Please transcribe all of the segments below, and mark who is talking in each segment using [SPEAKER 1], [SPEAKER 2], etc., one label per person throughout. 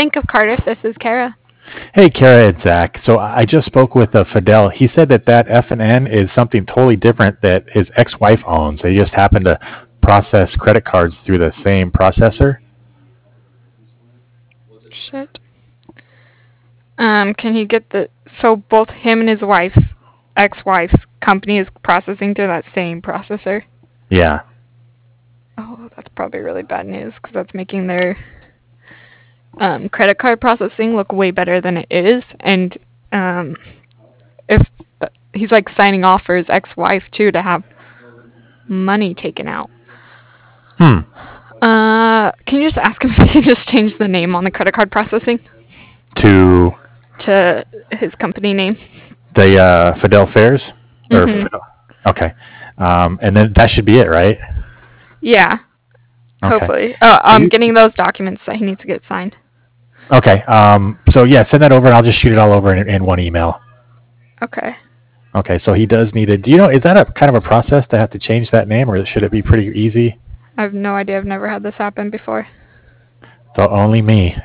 [SPEAKER 1] Bank of Cardiff. This is Kara.
[SPEAKER 2] Hey, Kara and Zach. So I just spoke with Fidel. He said that F&N is something totally different that his ex-wife owns. They just happen to process credit cards through the same processor.
[SPEAKER 1] Shit. Can he get so both him and his ex-wife's company is processing through that same processor?
[SPEAKER 2] Yeah.
[SPEAKER 1] Oh, that's probably really bad news because that's making their credit card processing look way better than it is. And if he's like signing off for his ex-wife too to have money taken out. Can you just ask him if he can just change the name on the credit card processing
[SPEAKER 2] To
[SPEAKER 1] to his company name?
[SPEAKER 2] the Fidel Fairs? Or
[SPEAKER 1] Mhm.
[SPEAKER 2] Fidel. Okay. And then that should be it, right?
[SPEAKER 1] Yeah,
[SPEAKER 2] Okay.
[SPEAKER 1] hopefully. Oh, I'm getting those documents that he needs to get signed.
[SPEAKER 2] Okay. So yeah, send that over, and I'll just shoot it all over in one email.
[SPEAKER 1] Okay.
[SPEAKER 2] Okay. So he does need it. Do you know? Is that a kind of a process to have to change that name, or should it be pretty easy?
[SPEAKER 1] I have no idea. I've never had this happen before.
[SPEAKER 2] So only me.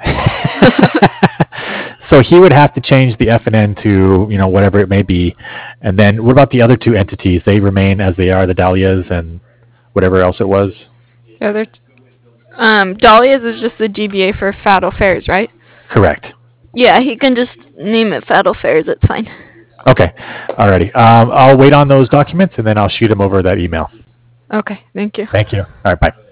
[SPEAKER 2] So he would have to change the F&N to whatever it may be, and then what about the other two entities? They remain as they are, the Dahlias and whatever else it was.
[SPEAKER 1] Yeah, Dahlia's is just the DBA for Fatal Fairs, right?
[SPEAKER 2] Correct.
[SPEAKER 1] Yeah, he can just name it Fatal Fairs. It's fine.
[SPEAKER 2] Okay. Alrighty. I'll wait on those documents and then I'll shoot them over that email.
[SPEAKER 1] Okay, thank you.
[SPEAKER 2] Thank you. All right. Bye.